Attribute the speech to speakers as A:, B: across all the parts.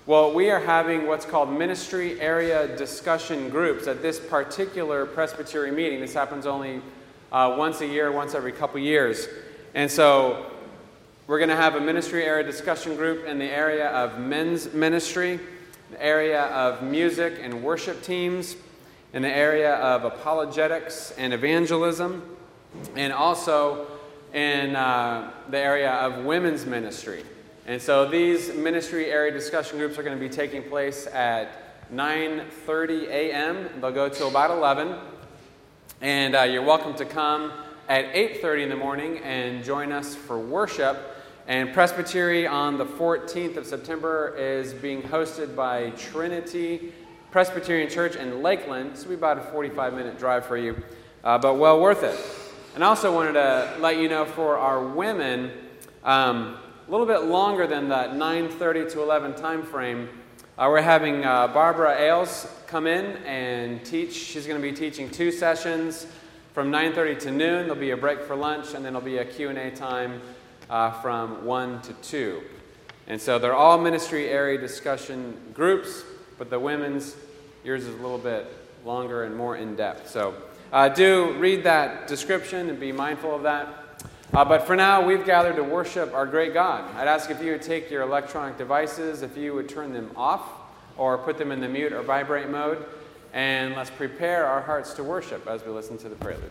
A: Well, we are having what's called ministry area discussion groups at this particular Presbytery meeting. This happens only once a year, once every couple years. And so we're going to have a ministry area discussion group in the area of men's ministry, the area of music and worship teams, in the area of apologetics and evangelism, and also in the area of women's ministry. And so these ministry area discussion groups are going to be taking place at 9:30 a.m. They'll go till about 11. And you're welcome to come at 8:30 in the morning and join us for worship. And Presbytery on the 14th of September is being hosted by Trinity Presbyterian Church in Lakeland. This will be about a 45-minute drive for you, but well worth it. And I also wanted to let you know for our women, a little bit longer than that 9:30 to 11 time frame, we're having Barbara Ailes come in and teach. She's going to be teaching 2 sessions from 9:30 to noon. There'll be a break for lunch, and then there'll be a Q&A time from 1 to 2. And so they're all ministry area discussion groups, but the women's, yours is a little bit longer and more in-depth. So do read that description and be mindful of that. But for now, we've gathered to worship our great God. I'd ask if you would take your electronic devices, if you would turn them off or put them in the mute or vibrate mode, and let's prepare our hearts to worship as we listen to the prelude.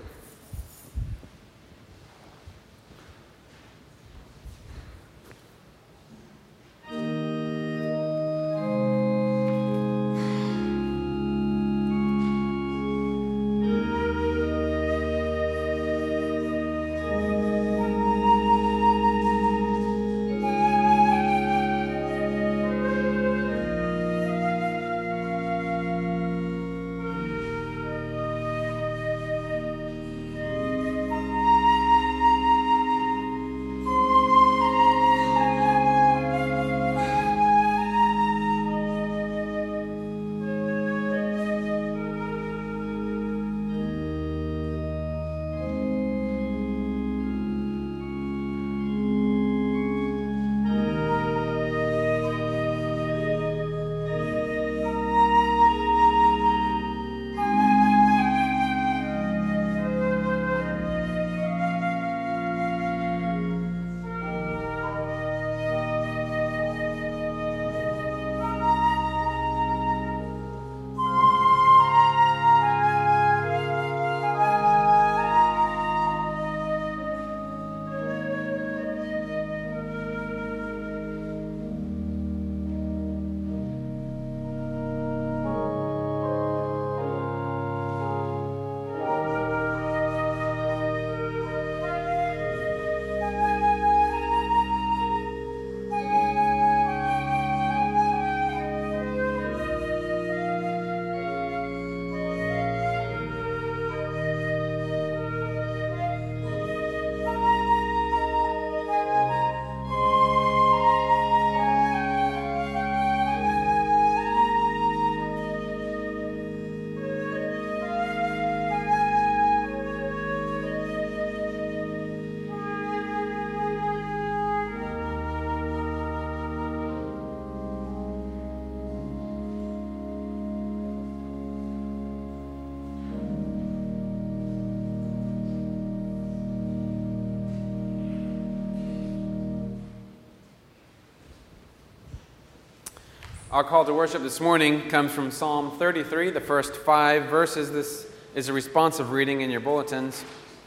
A: Our call to worship this morning comes from Psalm 33, the first 5 verses. This is a responsive reading in your bulletins.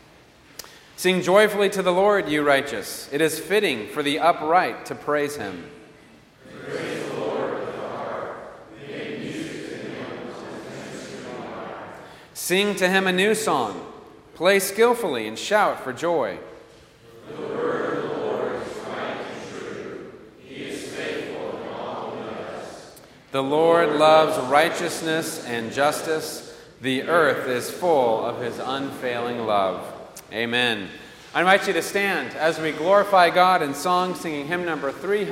A: Sing joyfully to the Lord, you righteous. It is fitting for the upright to praise him.
B: Praise the Lord with the harp. Make music to him on the instrument of lyre.
A: Sing to him a new song. Play skillfully and shout for joy.
B: The word of the Lord is right and true. He is faithful in all he does.
A: The Lord loves righteousness and justice. The earth is full of his unfailing love. Amen. I invite you to stand as we glorify God in song, singing hymn number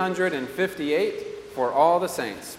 A: 358, For All the Saints.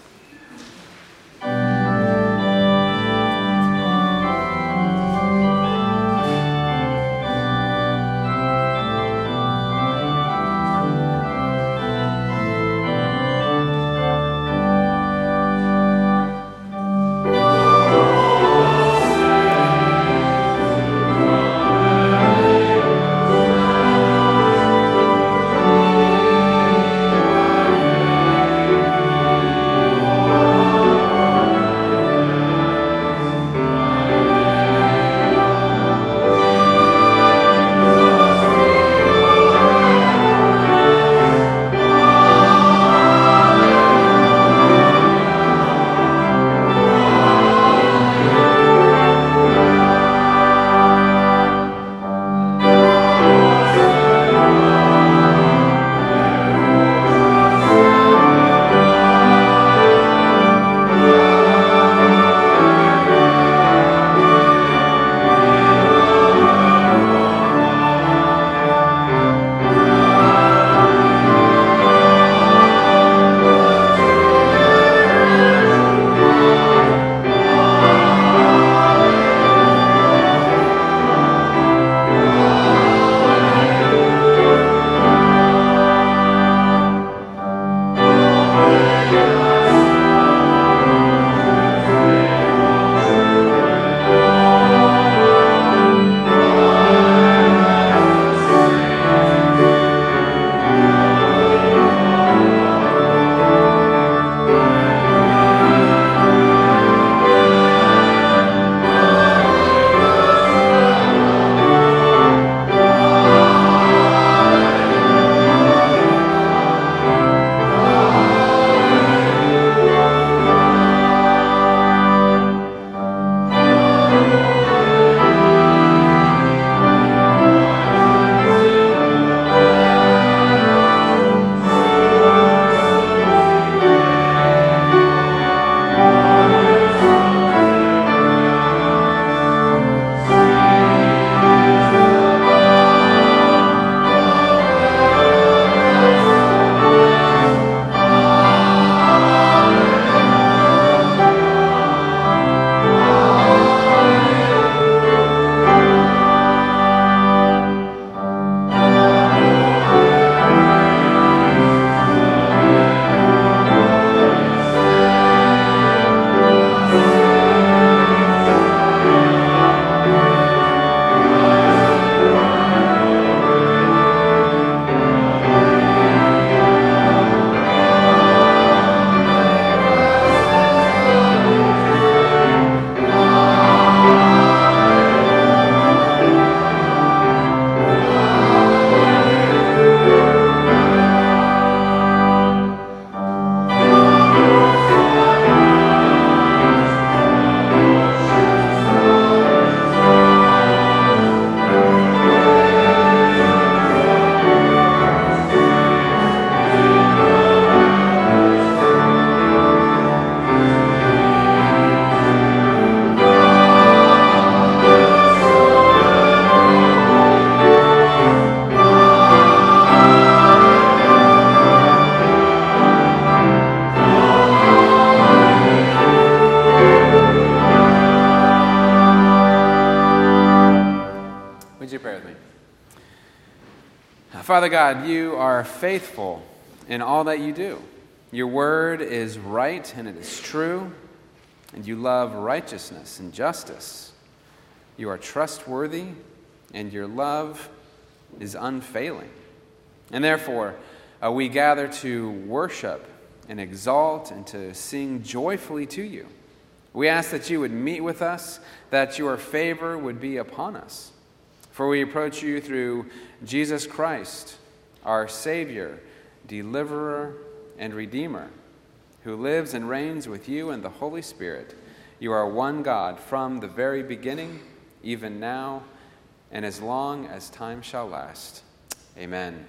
A: Father God, you are faithful in all that you do. Your word is right and it is true, and you love righteousness and justice. You are trustworthy, and your love is unfailing. And therefore, we gather to worship and exalt and to sing joyfully to you. We ask that you would meet with us, that your favor would be upon us. For we approach you through Jesus Christ, our Savior, Deliverer, and Redeemer, who lives and reigns with you and the Holy Spirit. You are one God from the very beginning, even now, and as long as time shall last. Amen.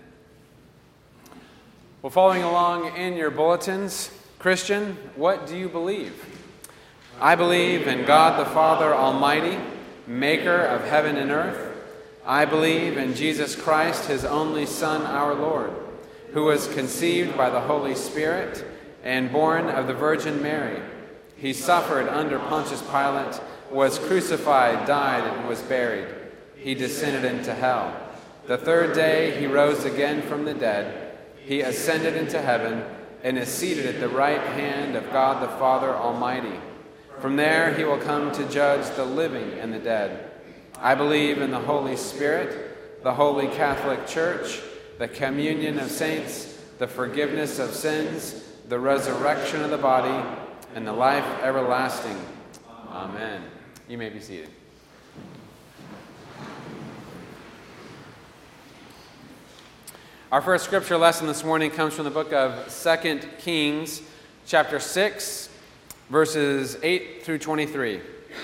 A: Well, following along in your bulletins, Christian, what do you believe? I believe in God the Father Almighty, maker of heaven and earth. I believe in Jesus Christ, his only Son, our Lord, who was conceived by the Holy Spirit and born of the Virgin Mary. He suffered under Pontius Pilate, was crucified, died, and was buried. He descended into hell. The third day he rose again from the dead. He ascended into heaven and is seated at the right hand of God the Father Almighty. From there he will come to judge the living and the dead. I believe in the Holy Spirit, the Holy Catholic Church, the communion of saints, the forgiveness of sins, the resurrection of the body, and the life everlasting. Amen. You may be seated. Our first scripture lesson this morning comes from the book of 2 Kings, chapter 6, verses 8 through 23.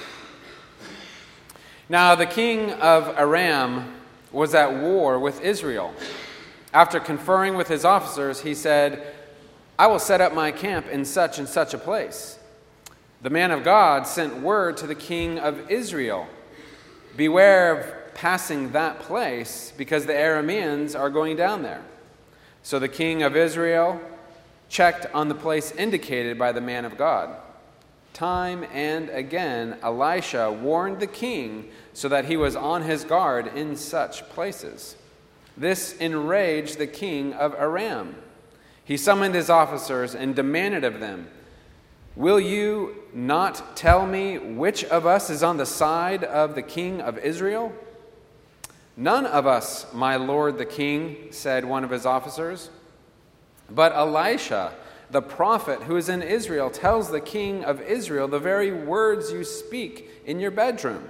A: Now the king of Aram was at war with Israel. After conferring with his officers, he said, I will set up my camp in such and such a place. The man of God sent word to the king of Israel, beware of passing that place, because the Arameans are going down there. So the king of Israel checked on the place indicated by the man of God. Time and again, Elisha warned the king so that he was on his guard in such places. This enraged the king of Aram. He summoned his officers and demanded of them, will you not tell me which of us is on the side of the king of Israel? None of us, my lord the king, said one of his officers. But Elisha, the prophet who is in Israel, tells the king of Israel the very words you speak in your bedroom.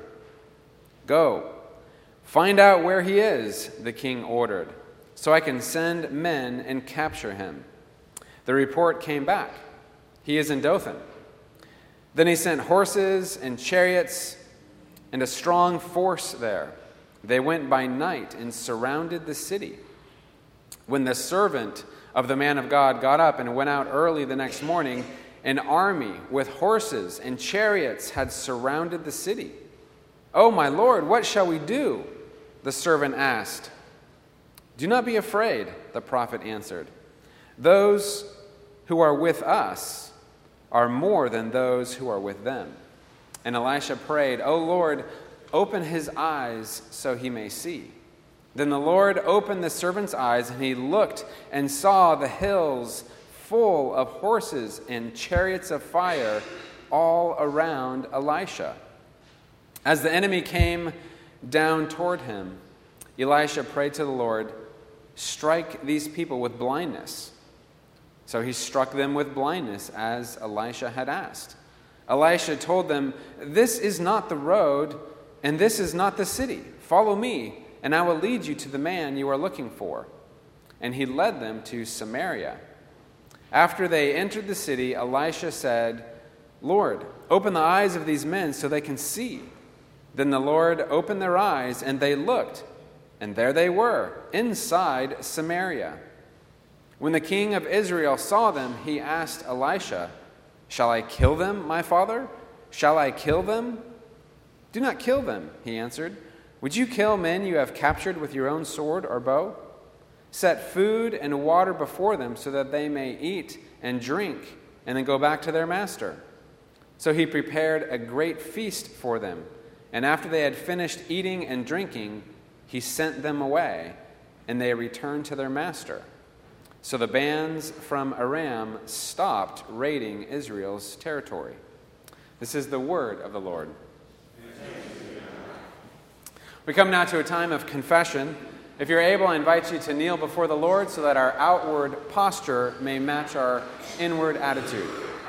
A: Go, find out where he is, the king ordered, so I can send men and capture him. The report came back. He is in Dothan. Then he sent horses and chariots and a strong force there. They went by night and surrounded the city. When the servant of the man of God got up and went out early the next morning, an army with horses and chariots had surrounded the city. Oh, my lord, what shall we do? The servant asked. Do not be afraid, the prophet answered. Those who are with us are more than those who are with them. And Elisha prayed, O Lord, open his eyes so he may see. Then the Lord opened the servant's eyes, and he looked and saw the hills full of horses and chariots of fire all around Elisha. As the enemy came down toward him, Elisha prayed to the Lord, strike these people with blindness. So he struck them with blindness, as Elisha had asked. Elisha told them, this is not the road, and this is not the city. Follow me, and I will lead you to the man you are looking for. And he led them to Samaria. After they entered the city, Elisha said, Lord, open the eyes of these men so they can see. Then the Lord opened their eyes, and they looked, and there they were, inside Samaria. When the king of Israel saw them, he asked Elisha, shall I kill them, my father? Shall I kill them? Do not kill them, he answered. Would you kill men you have captured with your own sword or bow? Set food and water before them so that they may eat and drink and then go back to their master. So he prepared a great feast for them. And after they had finished eating and drinking, he sent them away. and they returned to their master. So the bands from Aram stopped raiding Israel's territory. This is the word of the Lord. We come now to a time of confession. If you're able, I invite you to kneel before the Lord so that our outward posture may match our inward attitude.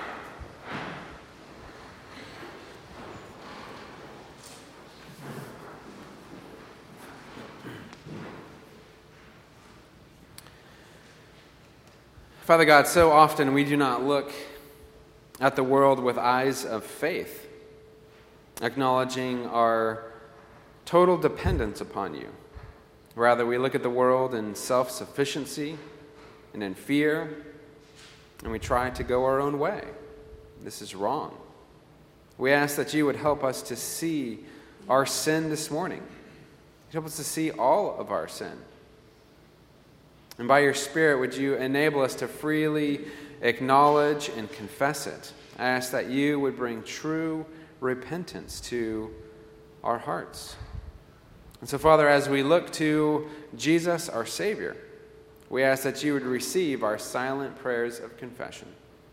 A: Father God, so often we do not look at the world with eyes of faith, acknowledging our total dependence upon you. Rather, we look at the world in self-sufficiency and in fear, and we try to go our own way. This is wrong. We ask that you would help us to see our sin this morning. Help us to see all of our sin. And by your Spirit, would you enable us to freely acknowledge and confess it? I ask that you would bring true repentance to our hearts. And so, Father, as we look to Jesus, our Savior, we ask that you would receive our silent prayers of confession.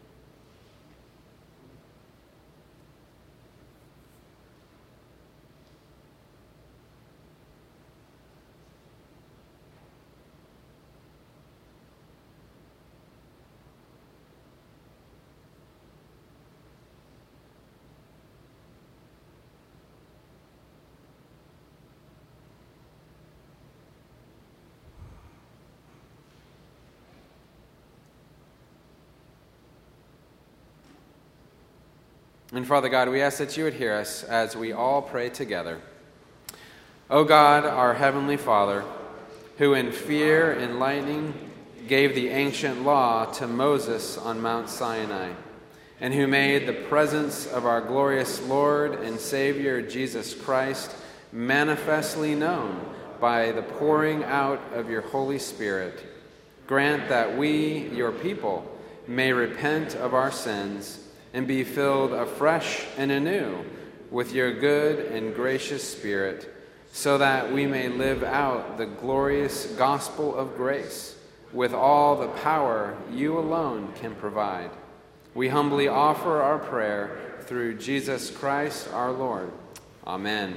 A: And Father God, we ask that you would hear us as we all pray together. O God, our heavenly Father, who in fear and lightning gave the ancient law to Moses on Mount Sinai, and who made the presence of our glorious Lord and Savior Jesus Christ manifestly known by the pouring out of your Holy Spirit, grant that we, your people, may repent of our sins and be filled afresh and anew with your good and gracious Spirit, so that we may live out the glorious gospel of grace with all the power you alone can provide. We humbly offer our prayer through Jesus Christ our Lord. Amen.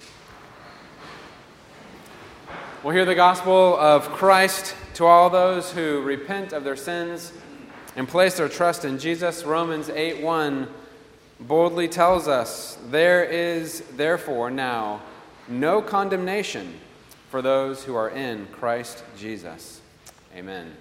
A: We'll hear the gospel of Christ to all those who repent of their sins and place their trust in Jesus. Romans 8:1 boldly tells us, "There is therefore now no condemnation for those who are in Christ Jesus." Amen.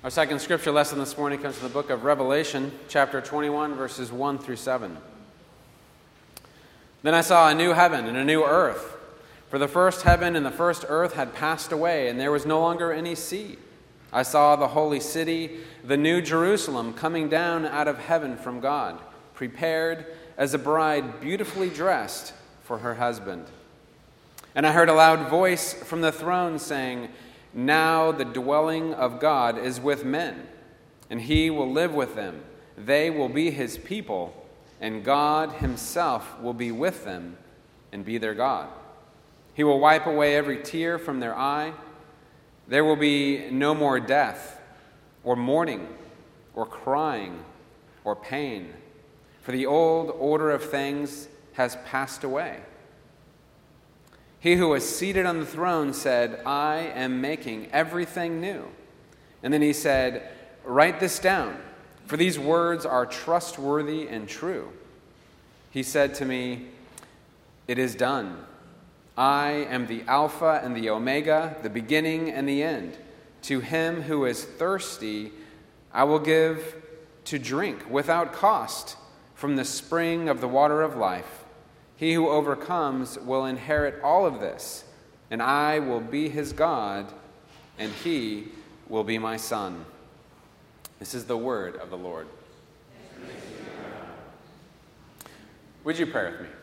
A: Our second scripture lesson this morning comes from the book of Revelation, chapter 21, verses 1 through 7. Then I saw a new heaven and a new earth, for the first heaven and the first earth had passed away, and there was no longer any sea. I saw the holy city, the new Jerusalem, coming down out of heaven from God, prepared as a bride beautifully dressed for her husband. And I heard a loud voice from the throne saying, "Now the dwelling of God is with men, and he will live with them. They will be his people, and God himself will be with them and be their God. He will wipe away every tear from their eye. There will be no more death, or mourning, or crying, or pain, for the old order of things has passed away." He who was seated on the throne said, "I am making everything new." And then he said, "Write this down, for these words are trustworthy and true." He said to me, "It is done. I am the Alpha and the Omega, the beginning and the end. To him who is thirsty, I will give to drink without cost from the spring of the water of life. He who overcomes will inherit all of this, and I will be his God, and he will be my son." This is the word of the Lord. Would you pray with me?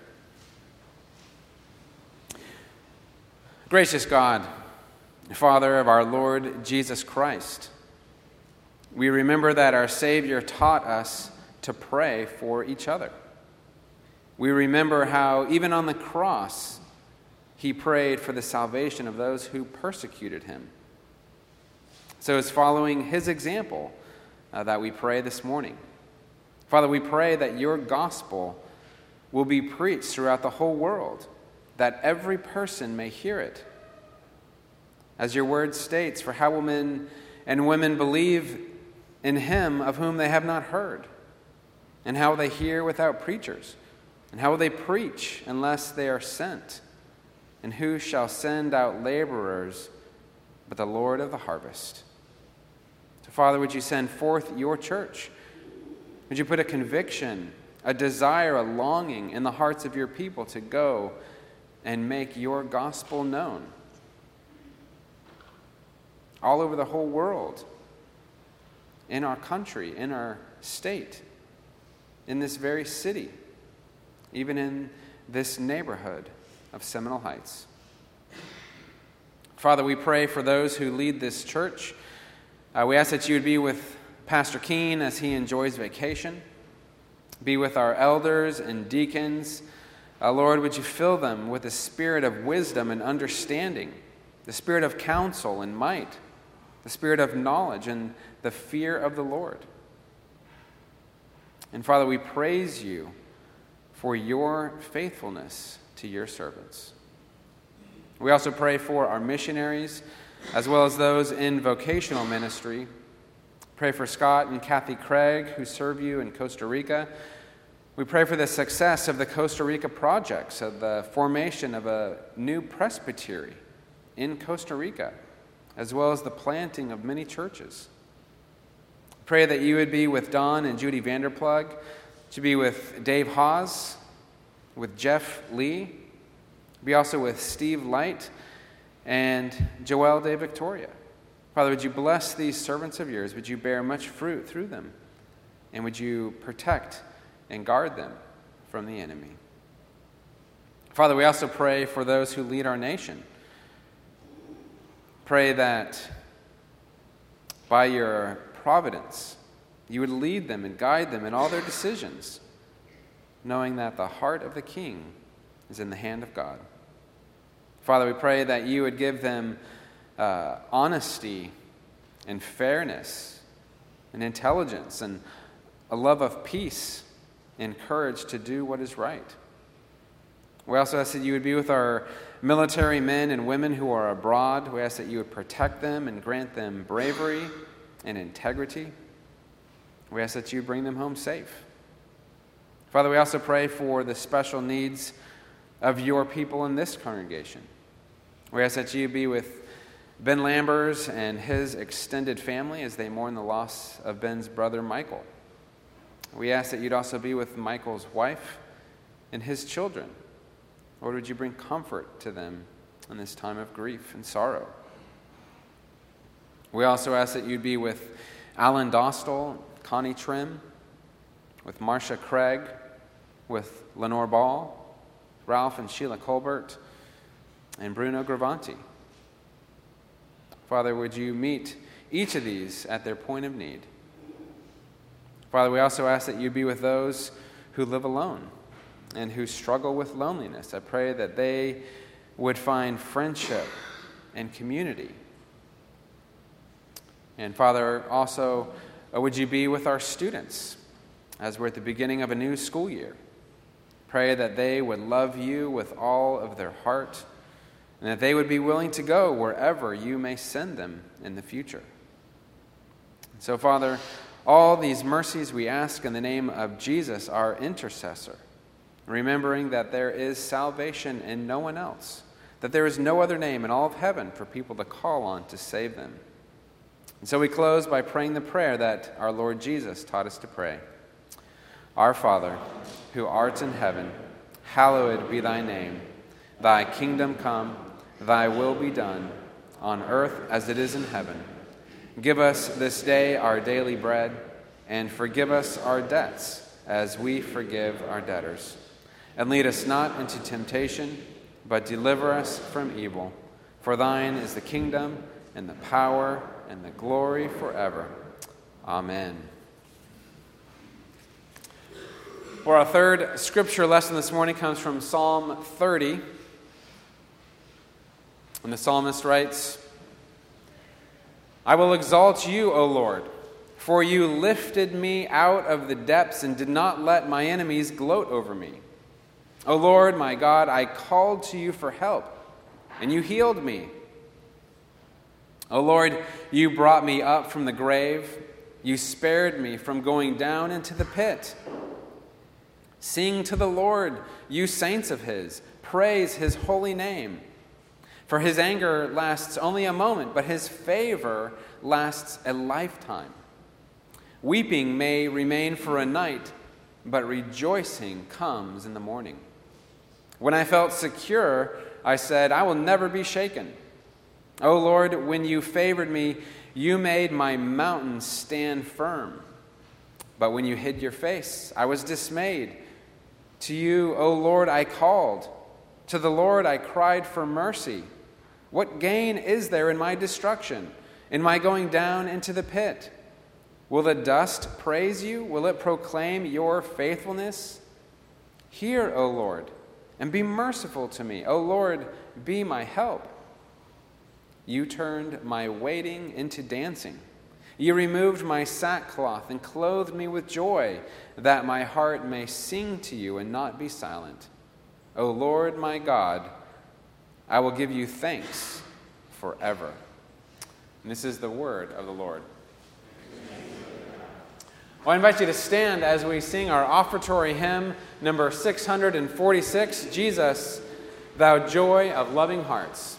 A: Gracious God, Father of our Lord Jesus Christ, we remember that our Savior taught us to pray for each other. We remember how, even on the cross, he prayed for the salvation of those who persecuted him. So it's following his example that we pray this morning. Father, we pray that your gospel will be preached throughout the whole world, that every person may hear it. As your word states, for how will men and women believe in him of whom they have not heard? And how will they hear without preachers? And how will they preach unless they are sent? And who shall send out laborers but the Lord of the harvest? So, Father, would you send forth your church? Would you put a conviction, a desire, a longing in the hearts of your people to go and make your gospel known all over the whole world, in our country, in our state, in this very city, even in this neighborhood of Seminole Heights. Father, we pray for those who lead this church. We ask that you would be with Pastor Keene as he enjoys vacation. Be with our elders and deacons. Lord, would you fill them with the spirit of wisdom and understanding, the spirit of counsel and might, the spirit of knowledge and the fear of the Lord. And Father, we praise you for your faithfulness to your servants. We also pray for our missionaries, as well as those in vocational ministry. Pray for Scott and Kathy Craig, who serve you in Costa Rica. We pray for the success of the Costa Rica projects, of the formation of a new presbytery in Costa Rica, as well as the planting of many churches. Pray that you would be with Don and Judy Vanderplug, to be with Dave Hawes, with Jeff Lee, be also with Steve Light and Joelle de Victoria. Father, would you bless these servants of yours? Would you bear much fruit through them? And would you protect and guard them from the enemy? Father, we also pray for those who lead our nation. Pray that by your providence, you would lead them and guide them in all their decisions, knowing that the heart of the king is in the hand of God. Father, we pray that you would give them honesty and fairness and intelligence and a love of peace and courage to do what is right. We also ask that you would be with our military men and women who are abroad. We ask that you would protect them and grant them bravery and integrity. We ask that you bring them home safe. Father, we also pray for the special needs of your people in this congregation. We ask that you be with Ben Lambers and his extended family as they mourn the loss of Ben's brother Michael. We ask that you'd also be with Michael's wife and his children. Lord, would you bring comfort to them in this time of grief and sorrow? We also ask that you'd be with Alan Dostal, Connie Trim, with Marcia Craig, with Lenore Ball, Ralph and Sheila Colbert, and Bruno Gravanti. Father, would you meet each of these at their point of need? Father, we also ask that you be with those who live alone and who struggle with loneliness. I pray that they would find friendship and community. And Father, also, would you be with our students as we're at the beginning of a new school year? Pray that they would love you with all of their heart, and that they would be willing to go wherever you may send them in the future. So, Father, all these mercies we ask in the name of Jesus, our intercessor, remembering that there is salvation in no one else, that there is no other name in all of heaven for people to call on to save them. And so we close by praying the prayer that our Lord Jesus taught us to pray. Our Father, who art in heaven, hallowed be thy name. Thy kingdom come, thy will be done, on earth as it is in heaven. Give us this day our daily bread, and forgive us our debts, as we forgive our debtors. And lead us not into temptation, but deliver us from evil. For thine is the kingdom, and the power, and the glory forever. Amen. For our third scripture lesson this morning comes from Psalm 30. And the psalmist writes, I will exalt you, O Lord, for you lifted me out of the depths and did not let my enemies gloat over me. O Lord, my God, I called to you for help, and you healed me. O Lord, you brought me up from the grave. You spared me from going down into the pit. Sing to the Lord, you saints of his. Praise his holy name. For his anger lasts only a moment, but his favor lasts a lifetime. Weeping may remain for a night, but rejoicing comes in the morning. When I felt secure, I said, I will never be shaken. O Lord, when you favored me, you made my mountains stand firm. But when you hid your face, I was dismayed. To you, O Lord, I called. To the Lord I cried for mercy. What gain is there in my destruction, in my going down into the pit? Will the dust praise you? Will it proclaim your faithfulness? Hear, O Lord, and be merciful to me. O Lord, be my help. You turned my waiting into dancing. You removed my sackcloth and clothed me with joy, that my heart may sing to you and not be silent. O Lord, my God, I will give you thanks forever. And this is the word of the Lord. Well, I invite you to stand as we sing our offertory hymn, number 646, Jesus, Thou Joy of Loving Hearts.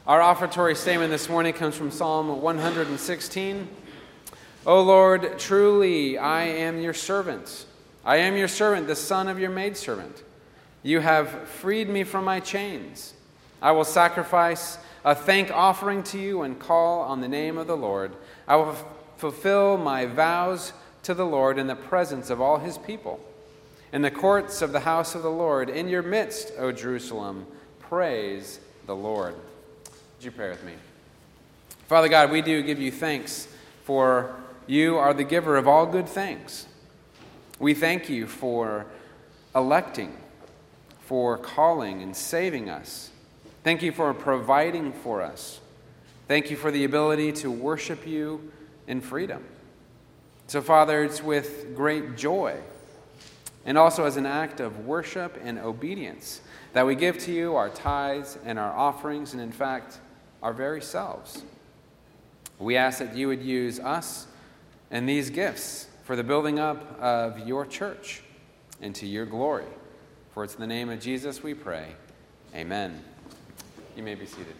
A: Our offertory statement this morning comes from Psalm 116. O Lord, truly I am your servant. I am your servant, the son of your maidservant. You have freed me from my chains. I will sacrifice a thank offering to you and call on the name of the Lord. I will fulfill my vows to the Lord in the presence of all his people. In the courts of the house of the Lord, in your midst, O Jerusalem, praise the Lord. Would you pray with me? Father God, we do give you thanks, for you are the giver of all good things. We thank you for electing, for calling and saving us. Thank you for providing for us. Thank you for the ability to worship you in freedom. So, Father, it's with great joy and also as an act of worship and obedience that we give to you our tithes and our offerings, and in fact, our very selves. We ask that you would use us and these gifts for the building up of your church and to your glory. For it's in the name of Jesus we pray. Amen. You may be seated.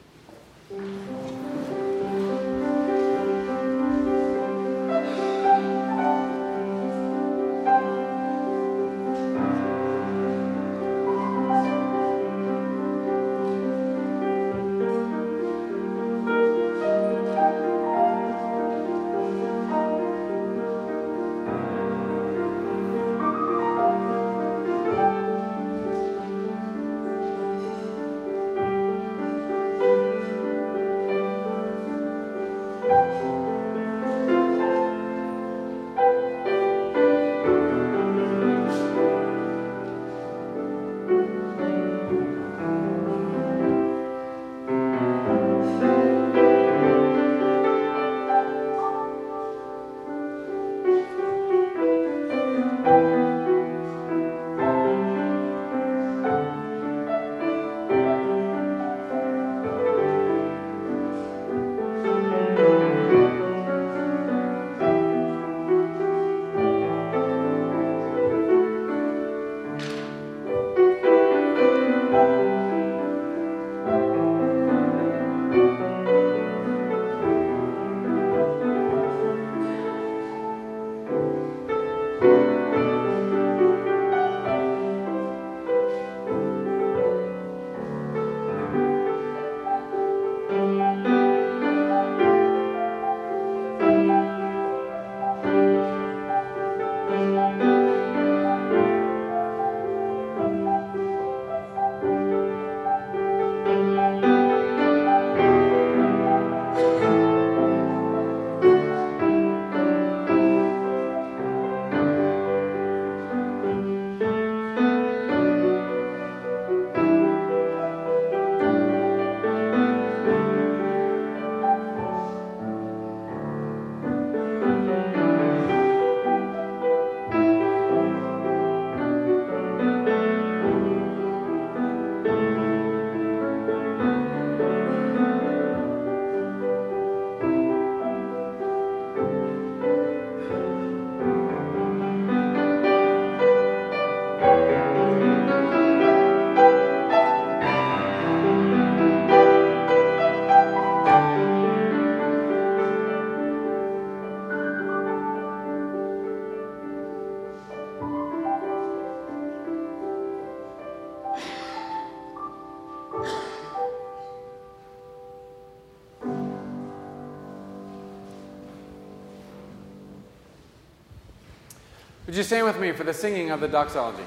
A: Would you stand with me for the singing of the doxology?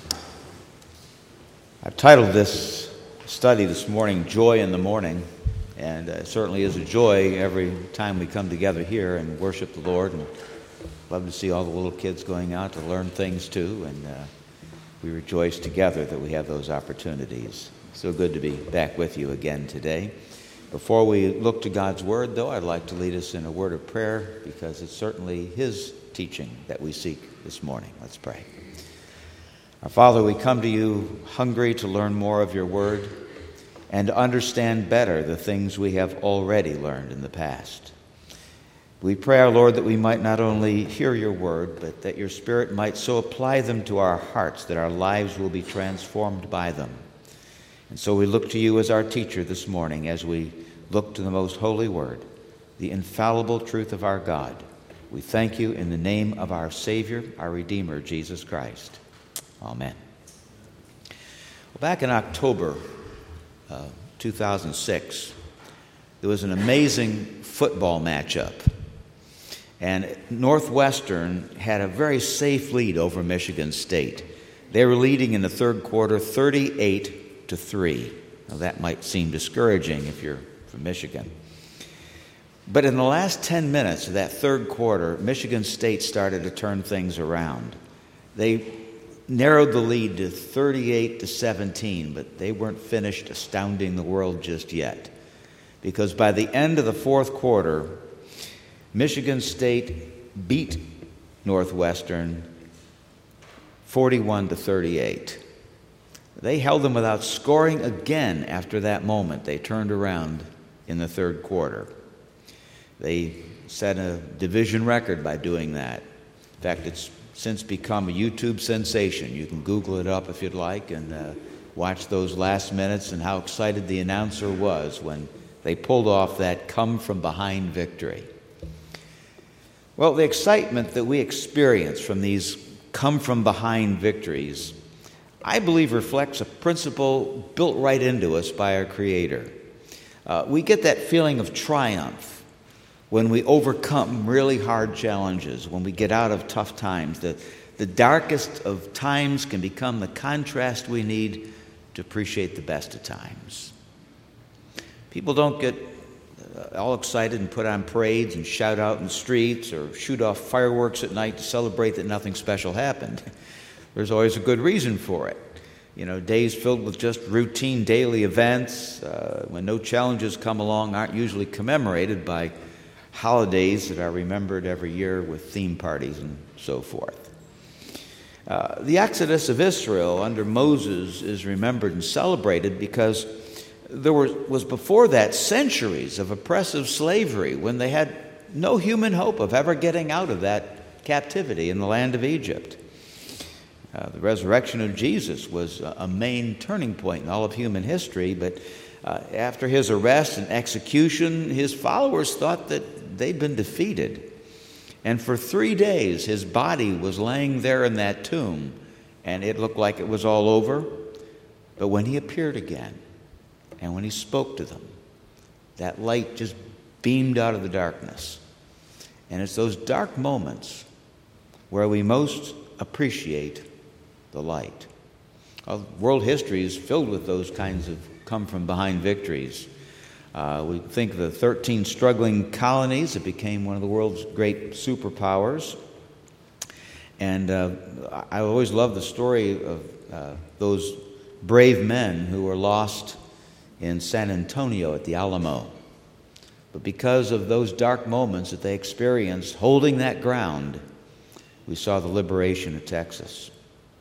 C: I've titled this study this morning, Joy in the Morning, And it certainly is a joy every time we come together here and worship the Lord. And love to see all the little kids going out to learn things too. And we rejoice together that we have those opportunities. So good to be back with you again today. Before we look to God's Word, though, I'd like to lead us in a word of prayer because it's certainly His teaching that we seek this morning. Let's pray. Our Father, we come to you hungry to learn more of your Word and to understand better the things we have already learned in the past. We pray, our Lord, that we might not only hear your Word, but that your Spirit might so apply them to our hearts that our lives will be transformed by them. And so we look to you as our teacher this morning as we look to the most holy word, the infallible truth of our God. We thank you in the name of our Savior, our Redeemer, Jesus Christ. Amen. Well, back in October 2006, there was an amazing football matchup. And Northwestern had a very safe lead over Michigan State. They were leading in the third quarter 38-3. Now, that might seem discouraging if you're from Michigan. But in the last 10 minutes of that third quarter, Michigan State started to turn things around. They narrowed the lead to 38-17, but they weren't finished astounding the world just yet. Because by the end of the fourth quarter, Michigan State beat Northwestern 41-38. They held them without scoring again after that moment. They turned around in the third quarter. They set a division record by doing that. In fact, it's since become a YouTube sensation. You can Google it up if you'd like and watch those last minutes and how excited the announcer was when they pulled off that come-from-behind victory. Well, the excitement that we experience from these come-from-behind victories, I believe, reflects a principle built right into us by our Creator. We get that feeling of triumph when we overcome really hard challenges, when we get out of tough times. The darkest of times can become the contrast we need to appreciate the best of times. People don't get all excited and put on parades and shout out in the streets or shoot off fireworks at night to celebrate that nothing special happened. There's always a good reason for it. You know, days filled with just routine daily events, when no challenges come along, aren't usually commemorated by holidays that are remembered every year with theme parties and so forth. The Exodus of Israel under Moses is remembered and celebrated because there was before that centuries of oppressive slavery when they had no human hope of ever getting out of that captivity in the land of Egypt. The resurrection of Jesus was a main turning point in all of human history, but after his arrest and execution, his followers thought that they'd been defeated. And for 3 days, his body was laying there in that tomb, and it looked like it was all over. But when he appeared again, and when he spoke to them, that light just beamed out of the darkness. And it's those dark moments where we most appreciate the light. World history is filled with those kinds of come-from-behind victories. We think of the 13 struggling colonies that became one of the world's great superpowers. And I always love the story of those brave men who were lost in San Antonio at the Alamo. But because of those dark moments that they experienced holding that ground, we saw the liberation of Texas.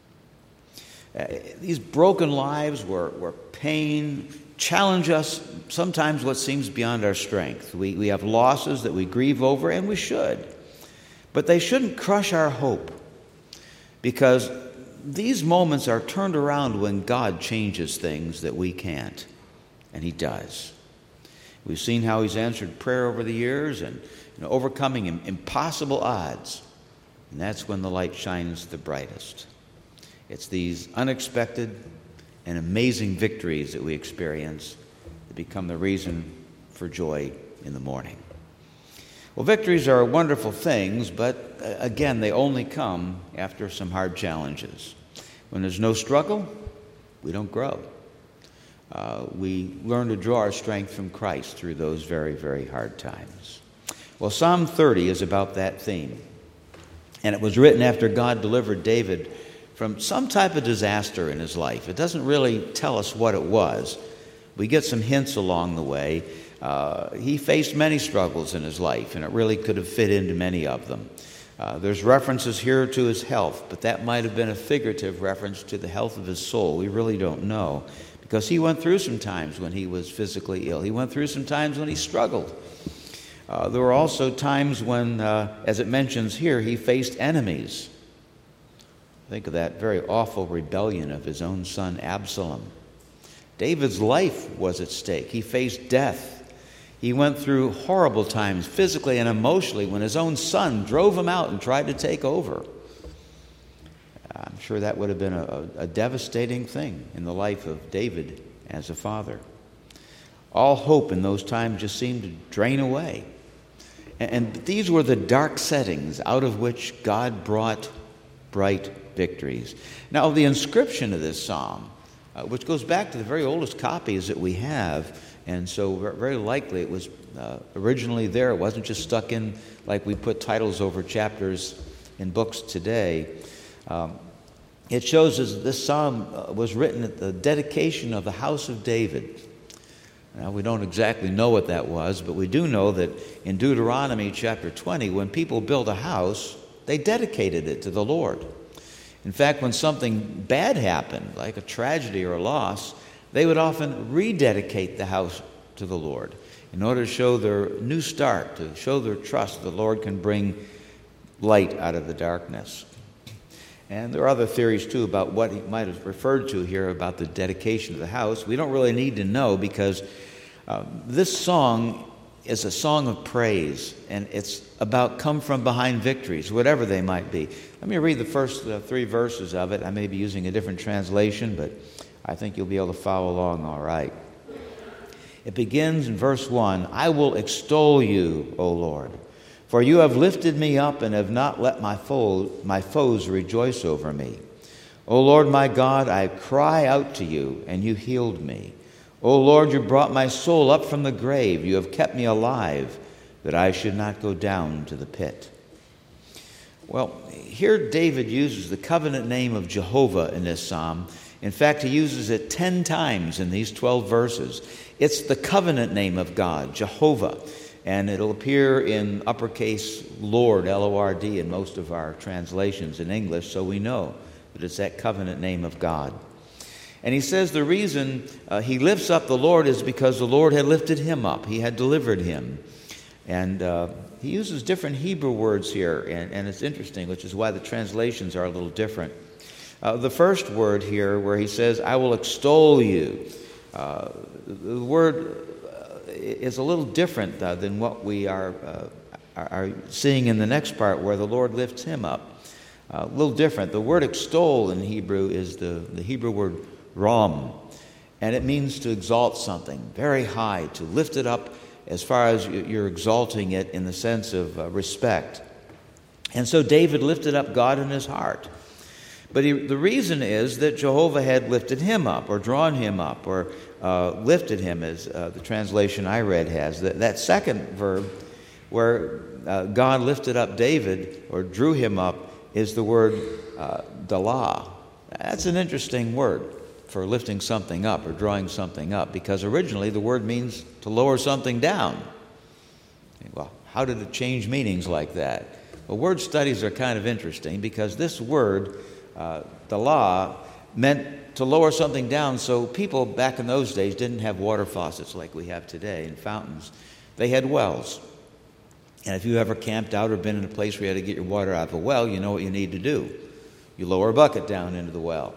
C: These broken lives where pain challenge us sometimes what seems beyond our strength. We have losses that we grieve over, and we should. But they shouldn't crush our hope, because these moments are turned around when God changes things that we can't, and He does. We've seen how He's answered prayer over the years and overcoming impossible odds, and that's when the light shines the brightest. It's these unexpected and amazing victories that we experience that become the reason for joy in the morning. Well, victories are wonderful things, but again, they only come after some hard challenges. When there's no struggle, we don't grow. we learn to draw our strength from Christ through those very, very hard times. Well, Psalm 30 is about that theme. And it was written after God delivered David from some type of disaster in his life. It doesn't really tell us what it was. We get some hints along the way. He faced many struggles in his life, and it really could have fit into many of them. There's references here to his health, but that might have been a figurative reference to the health of his soul. We really don't know, because he went through some times when he was physically ill. He went through some times when he struggled. There were also times when, as it mentions here, he faced enemies. Think of that very awful rebellion of his own son Absalom. David's life was at stake. He faced death. He went through horrible times physically and emotionally when his own son drove him out and tried to take over. I'm sure that would have been a devastating thing in the life of David as a father. All hope in those times just seemed to drain away. And these were the dark settings out of which God brought bright victories. Now, the inscription of this psalm, which goes back to the very oldest copies that we have, and so very likely it was originally there. It wasn't just stuck in like we put titles over chapters in books today. It shows us this psalm was written at the dedication of the house of David. Now, we don't exactly know what that was, but we do know that in Deuteronomy chapter 20, when people built a house, they dedicated it to the Lord. In fact, when something bad happened, like a tragedy or a loss, they would often rededicate the house to the Lord in order to show their new start, to show their trust the Lord can bring light out of the darkness. And there are other theories, too, about what he might have referred to here about the dedication of the house. We don't really need to know, because this song is a song of praise, and it's about come from behind victories, whatever they might be. Let me read the first 3 verses of it. I may be using a different translation, but I think you'll be able to follow along all right. It begins in verse 1, I will extol you, O Lord, for you have lifted me up and have not let my foes rejoice over me. O Lord my God, I cry out to you, and you healed me. O Lord, you brought my soul up from the grave. You have kept me alive, that I should not go down to the pit. Well, here David uses the covenant name of Jehovah in this psalm. In fact, he uses it 10 times in these 12 verses. It's the covenant name of God, Jehovah. And it'll appear in uppercase Lord, L-O-R-D, in most of our translations in English, so we know that it's that covenant name of God. And he says the reason he lifts up the Lord is because the Lord had lifted him up. He had delivered him. And he uses different Hebrew words here, and it's interesting, which is why the translations are a little different. The first word here where he says, I will extol you, the word is a little different than what we are seeing in the next part where the Lord lifts him up. A little different. The word extol in Hebrew is the Hebrew word ram, and it means to exalt something very high, to lift it up as far as you're exalting it in the sense of respect. And so David lifted up God in his heart. But the reason is that Jehovah had lifted him up, or drawn him up, or lifted him, as the translation I read has. That second verb where God lifted up David, or drew him up, is the word dalah. That's an interesting word for lifting something up or drawing something up, because originally the word means to lower something down. Well, how did it change meanings like that? Well, word studies are kind of interesting, because this word, dalah, meant to lower something down. So people back in those days didn't have water faucets like we have today and fountains. They had wells. And if you ever camped out or been in a place where you had to get your water out of a well, you know what you need to do. You lower a bucket down into the well.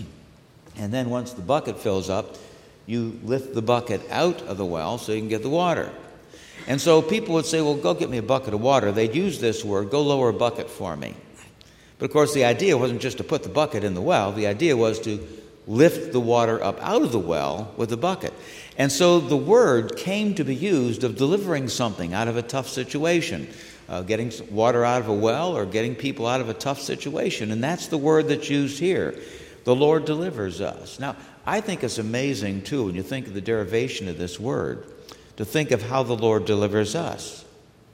C: And then once the bucket fills up, you lift the bucket out of the well so you can get the water. And so people would say, well, go get me a bucket of water. They'd use this word, go lower a bucket for me. But of course, the idea wasn't just to put the bucket in the well. The idea was to lift the water up out of the well with the bucket. And so the word came to be used of delivering something out of a tough situation, getting water out of a well or getting people out of a tough situation. And that's the word that's used here. the Lord delivers us. Now, I think it's amazing, too, when you think of the derivation of this word, to think of how the Lord delivers us.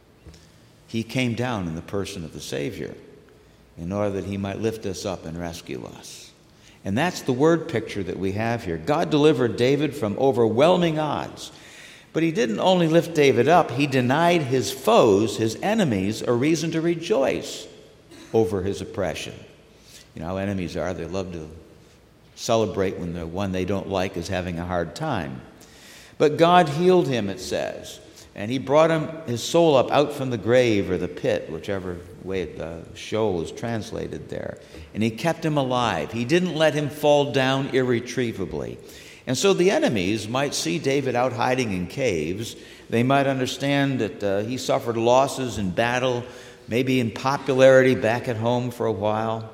C: He came down in the person of the Savior in order that he might lift us up and rescue us. And that's the word picture that we have here. God delivered David from overwhelming odds. But he didn't only lift David up, he denied his foes, his enemies, a reason to rejoice over his oppression. You know how enemies are. They love to celebrate when the one they don't like is having a hard time. But God healed him, it says. And he brought his soul up out from the grave or the pit, whichever way the Sheol is translated there. And he kept him alive. He didn't let him fall down irretrievably. And so the enemies might see David out hiding in caves. They might understand that he suffered losses in battle, maybe in popularity back at home for a while.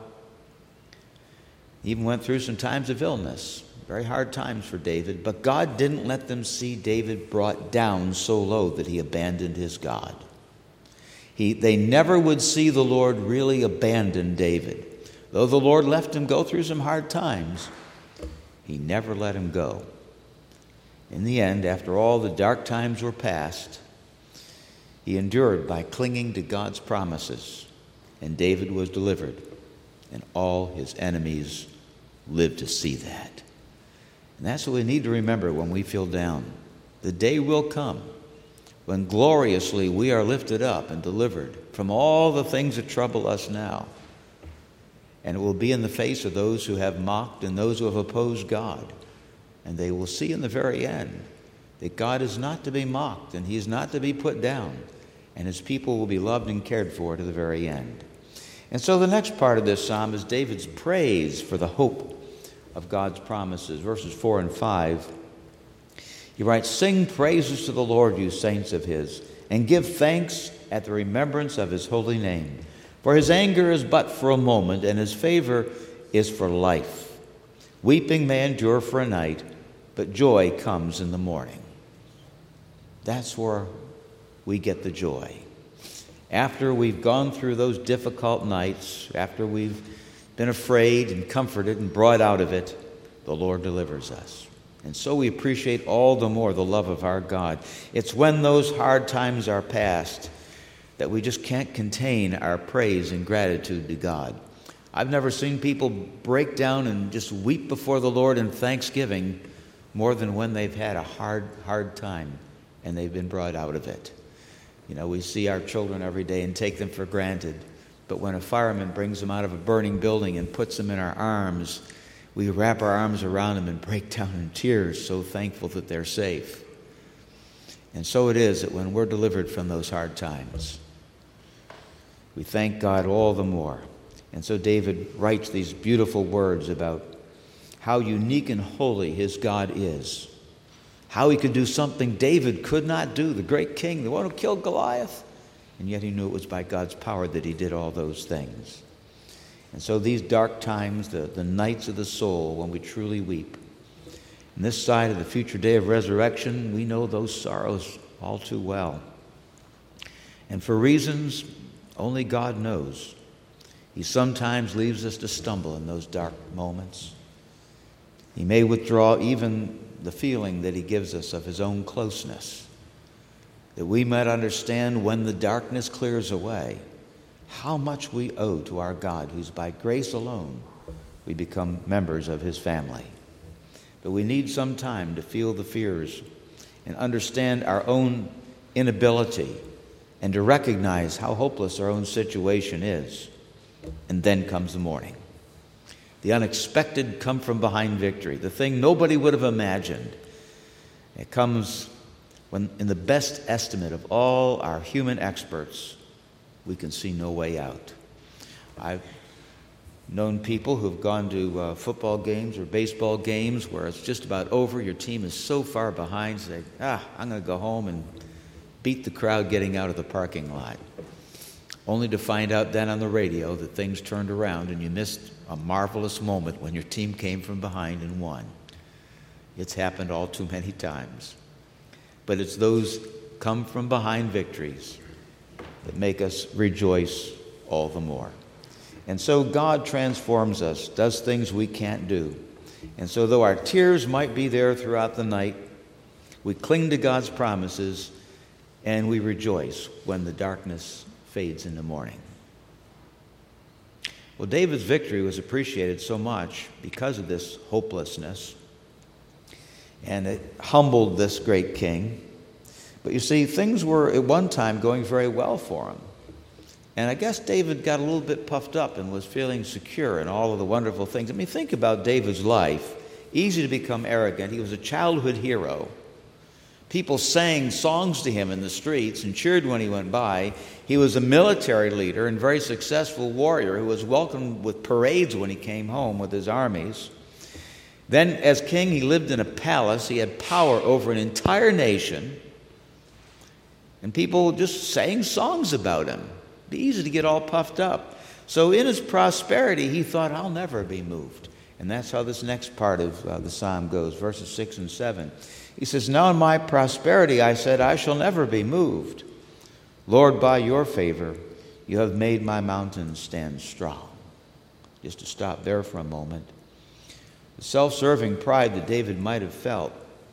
C: He even went through some times of illness. Very hard times for David, but God didn't let them see David brought down so low that he abandoned his God. They never would see the Lord really abandon David. Though the Lord left him go through some hard times, he never let him go. In the end, after all the dark times were past, he endured by clinging to God's promises, and David was delivered, and all his enemies lived to see that. And that's what we need to remember when we feel down. The day will come when gloriously we are lifted up and delivered from all the things that trouble us now. And it will be in the face of those who have mocked and those who have opposed God. And they will see in the very end that God is not to be mocked and he is not to be put down. And his people will be loved and cared for to the very end. And so the next part of this psalm is David's praise for the hope of God's promises. Verses 4 and 5, he writes, "Sing praises to the Lord, you saints of his, and give thanks at the remembrance of his holy name. For his anger is but for a moment, and his favor is for life. Weeping may endure for a night, but joy comes in the morning." That's where we get the joy. After we've gone through those difficult nights, after we've been afraid and comforted and brought out of it, the Lord delivers us. And so we appreciate all the more the love of our God. It's when those hard times are past that we just can't contain our praise and gratitude to God. I've never seen people break down and just weep before the Lord in thanksgiving more than when they've had a hard time and they've been brought out of it. You know, we see our children every day and take them for granted. But when a fireman brings them out of a burning building and puts them in our arms, we wrap our arms around them and break down in tears, so thankful that they're safe. And so it is that when we're delivered from those hard times, we thank God all the more. And so David writes these beautiful words about how unique and holy his God is, how he could do something David could not do, the great king, the one who killed Goliath. And yet he knew it was by God's power that he did all those things. And so these dark times, the nights of the soul when we truly weep, and this side of the future day of resurrection, we know those sorrows all too well. And for reasons only God knows, he sometimes leaves us to stumble in those dark moments. He may withdraw even the feeling that he gives us of his own closeness, that we might understand when the darkness clears away how much we owe to our God, who's by grace alone we become members of his family. But we need some time to feel the fears and understand our own inability and to recognize how hopeless our own situation is. And then comes the morning. The unexpected come from behind victory, the thing nobody would have imagined. It comes when, in the best estimate of all our human experts, we can see no way out. I've known people who've gone to football games or baseball games where it's just about over, your team is so far behind, say, I'm going to go home and beat the crowd getting out of the parking lot. Only to find out then on the radio that things turned around and you missed a marvelous moment when your team came from behind and won. It's happened all too many times. But it's those come from behind victories that make us rejoice all the more. And so God transforms us, does things we can't do. And so though our tears might be there throughout the night, we cling to God's promises and we rejoice when the darkness fades in the morning. Well, David's victory was appreciated so much because of this hopelessness, and it humbled this great king. But you see, things were at one time going very well for him. And I guess David got a little bit puffed up and was feeling secure in all of the wonderful things. I mean, think about David's life. Easy to become arrogant. He was a childhood hero. People sang songs to him in the streets and cheered when he went by. He was a military leader and very successful warrior who was welcomed with parades when he came home with his armies. Then, as king, he lived in a palace. He had power over an entire nation. And people just sang songs about him. It'd be easy to get all puffed up. So in his prosperity, he thought, I'll never be moved. And that's how this next part of the psalm goes, verses 6 and 7. He says, now in my prosperity I said, I shall never be moved. Lord, by your favor, you have made my mountains stand strong. Just to stop there for a moment. The self-serving pride that David might have felt,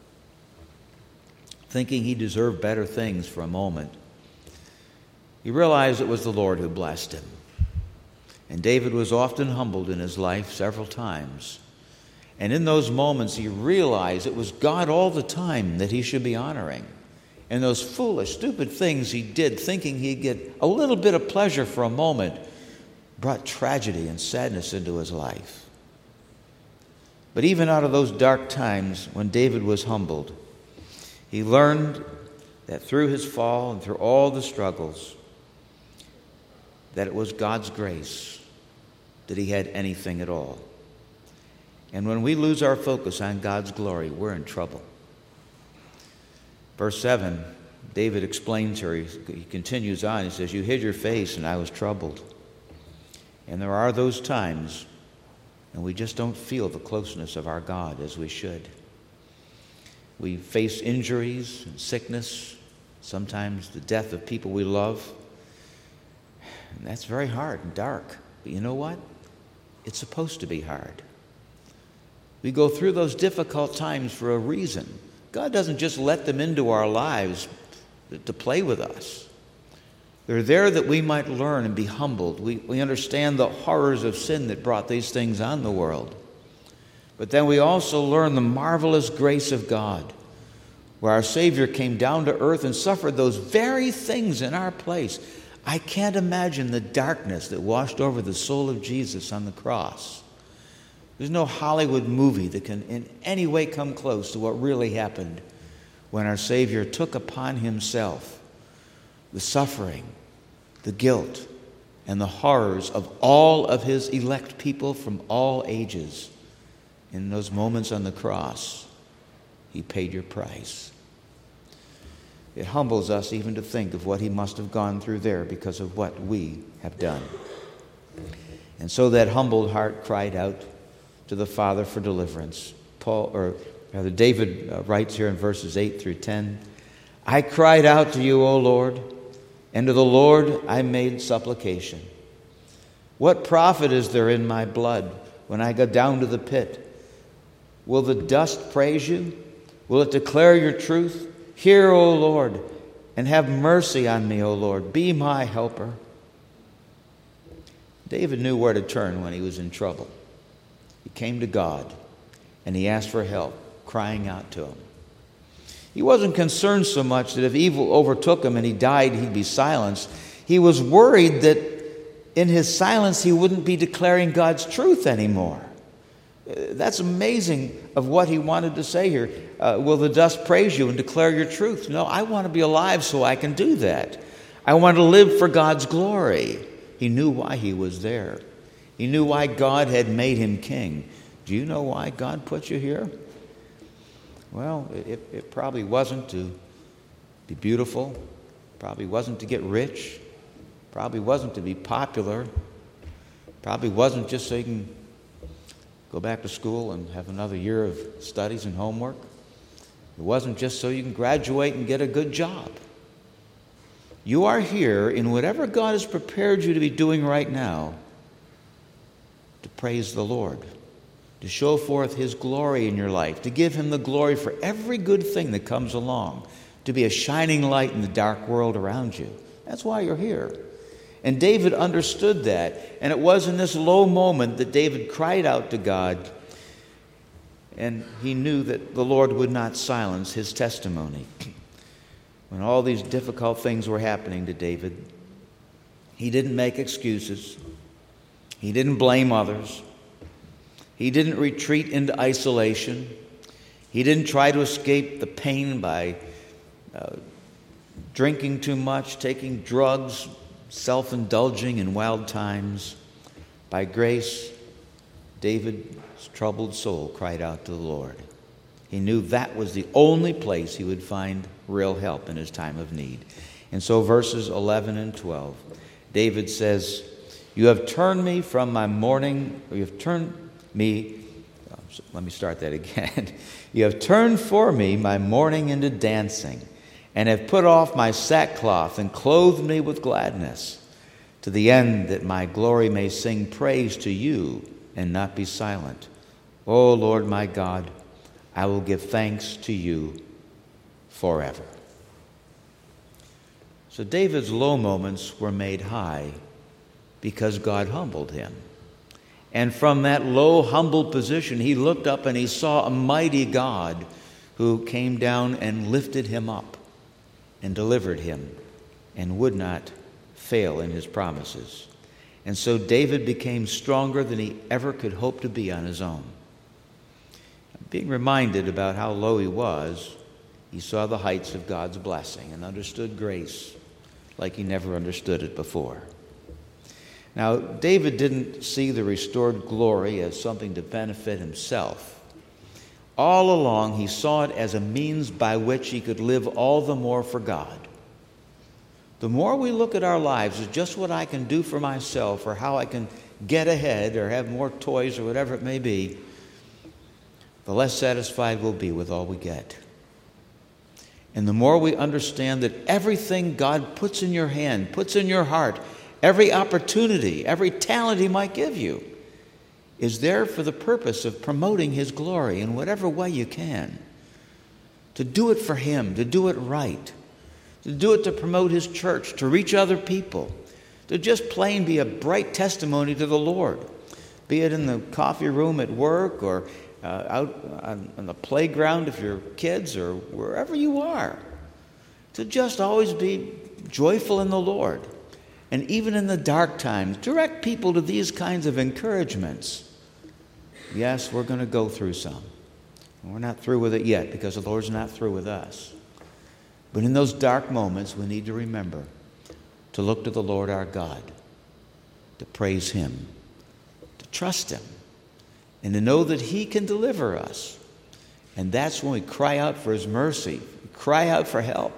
C: thinking he deserved better things for a moment, he realized it was the Lord who blessed him. And David was often humbled in his life several times. And in those moments, he realized it was God all the time that he should be honoring. And those foolish, stupid things he did, thinking he'd get a little bit of pleasure for a moment, brought tragedy and sadness into his life. But even out of those dark times when David was humbled, he learned that through his fall and through all the struggles, that it was God's grace that he had anything at all. And when we lose our focus on God's glory, we're in trouble. Verse 7, David explains here, he continues on, he says, you hid your face and I was troubled. And there are those times when we just don't feel the closeness of our God as we should. We face injuries and sickness, sometimes the death of people we love. And that's very hard and dark. But you know what? It's supposed to be hard. We go through those difficult times for a reason. God doesn't just let them into our lives to play with us. They're there that we might learn and be humbled. We understand the horrors of sin that brought these things on the world. But then we also learn the marvelous grace of God, where our Savior came down to earth and suffered those very things in our place. I can't imagine the darkness that washed over the soul of Jesus on the cross. There's no Hollywood movie that can in any way come close to what really happened when our Savior took upon himself the suffering, the guilt, and the horrors of all of his elect people from all ages. In those moments on the cross, he paid your price. It humbles us even to think of what he must have gone through there because of what we have done. And so that humbled heart cried out to the Father for deliverance. David writes here in verses 8 through 10, I cried out to you, O Lord, and to the Lord I made supplication. What profit is there in my blood when I go down to the pit? Will the dust praise you? Will it declare your truth? Hear, O Lord, and have mercy on me, O Lord. Be my helper. David knew where to turn when he was in trouble. He came to God, and he asked for help, crying out to him. He wasn't concerned so much that if evil overtook him and he died, he'd be silenced. He was worried that in his silence, he wouldn't be declaring God's truth anymore. That's amazing of what he wanted to say here. Will the dust praise you and declare your truth? No, I want to be alive so I can do that. I want to live for God's glory. He knew why he was there. He knew why God had made him king. Do you know why God put you here? Well, it probably wasn't to be beautiful. Probably wasn't to get rich. Probably wasn't to be popular. Probably wasn't just so you can go back to school and have another year of studies and homework. It wasn't just so you can graduate and get a good job. You are here in whatever God has prepared you to be doing right now to praise the Lord, to show forth His glory in your life, to give Him the glory for every good thing that comes along, to be a shining light in the dark world around you. That's why you're here. And David understood that. And it was in this low moment that David cried out to God, and he knew that the Lord would not silence his testimony. When all these difficult things were happening to David, he didn't make excuses. He didn't blame others. He didn't retreat into isolation. He didn't try to escape the pain by drinking too much, taking drugs, self-indulging in wild times. By grace, David's troubled soul cried out to the Lord. He knew that was the only place he would find real help in his time of need. And so verses 11 and 12, David says, "You have turned me from my mourning, or you have turned me," let me start that again. "You have turned for me my mourning into dancing, and have put off my sackcloth and clothed me with gladness, to the end that my glory may sing praise to you and not be silent. O Lord my God, I will give thanks to you forever." So David's low moments were made high because God humbled him. And from that low, humble position, he looked up and he saw a mighty God who came down and lifted him up and delivered him and would not fail in his promises. And so David became stronger than he ever could hope to be on his own. Being reminded about how low he was, he saw the heights of God's blessing and understood grace like he never understood it before. Now, David didn't see the restored glory as something to benefit himself. All along, he saw it as a means by which he could live all the more for God. The more we look at our lives as just what I can do for myself, or how I can get ahead or have more toys or whatever it may be, the less satisfied we'll be with all we get. And the more we understand that everything God puts in your hand, puts in your heart, every opportunity, every talent He might give you, is there for the purpose of promoting His glory in whatever way you can. To do it for Him, to do it right, to do it to promote His church, to reach other people, to just plain be a bright testimony to the Lord, be it in the coffee room at work or out on the playground if you're kids, or wherever you are, to just always be joyful in the Lord. And even in the dark times, direct people to these kinds of encouragements. Yes, we're going to go through some. We're not through with it yet because the Lord's not through with us. But in those dark moments, we need to remember to look to the Lord our God, to praise Him, to trust Him, and to know that He can deliver us. And that's when we cry out for His mercy, cry out for help.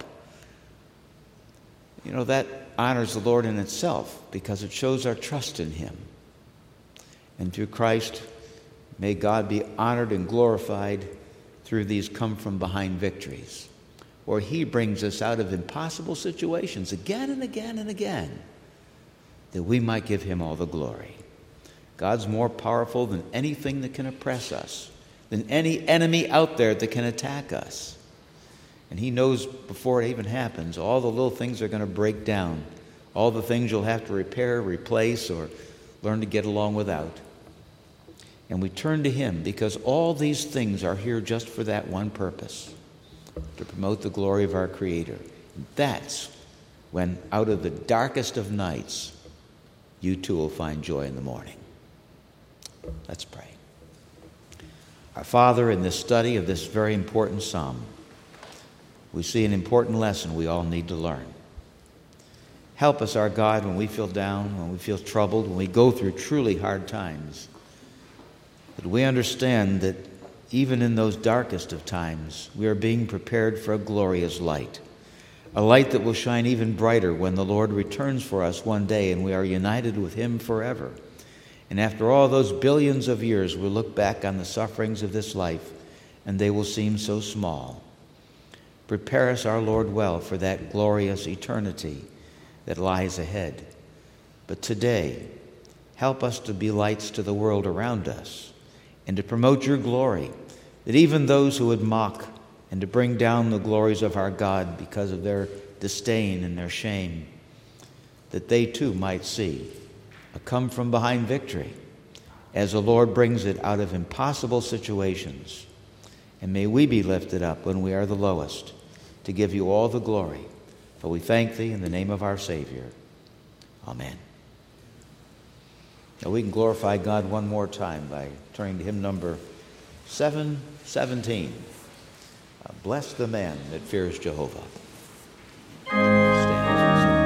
C: You know, that honors the Lord in itself because it shows our trust in Him. And through Christ, may God be honored and glorified through these come-from-behind victories, where He brings us out of impossible situations again and again and again, that we might give Him all the glory. God's more powerful than anything that can oppress us, than any enemy out there that can attack us. And He knows before it even happens, all the little things are going to break down, all the things you'll have to repair, replace, or learn to get along without. And we turn to Him because all these things are here just for that one purpose, to promote the glory of our Creator. And that's when, out of the darkest of nights, you too will find joy in the morning. Let's pray. Our Father, in this study of this very important psalm, we see an important lesson we all need to learn. Help us, our God, when we feel down, when we feel troubled, when we go through truly hard times, that we understand that even in those darkest of times, we are being prepared for a glorious light, a light that will shine even brighter when the Lord returns for us one day and we are united with Him forever. And after all those billions of years, we'll look back on the sufferings of this life, and they will seem so small. Prepare us, our Lord, well for that glorious eternity that lies ahead. But today, help us to be lights to the world around us and to promote your glory, that even those who would mock and to bring down the glories of our God because of their disdain and their shame, that they too might see a come-from-behind victory as the Lord brings it out of impossible situations. And may we be lifted up when we are the lowest to give you all the glory. For we thank thee in the name of our Savior. Amen. Now we can glorify God one more time by turning to hymn number 717. Bless the man that fears Jehovah. Stand as we sing.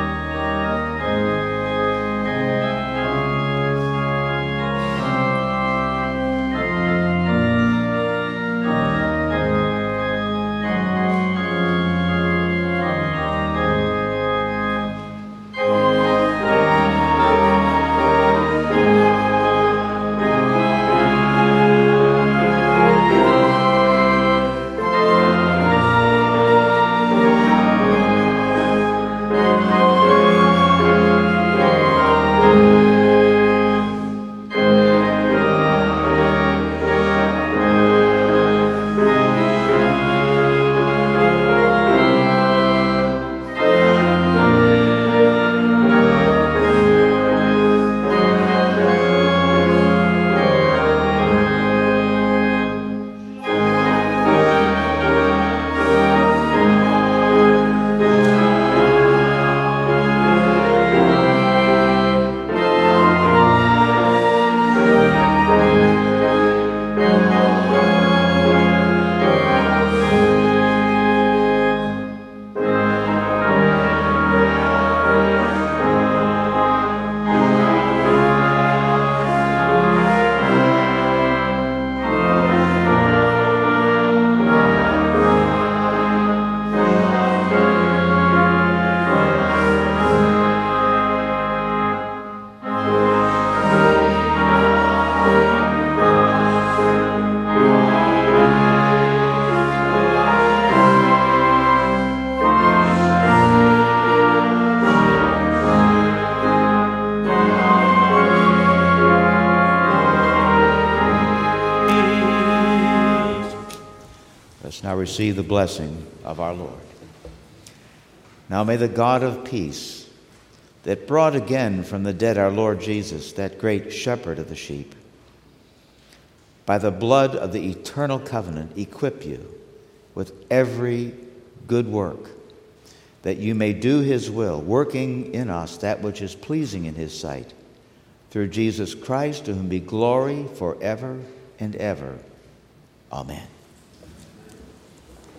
C: Now receive the blessing of our Lord. Now may the God of peace, that brought again from the dead our Lord Jesus, that great shepherd of the sheep, by the blood of the eternal covenant, equip you with every good work, that you may do his will, working in us that which is pleasing in his sight, through Jesus Christ, to whom be glory forever and ever. Amen.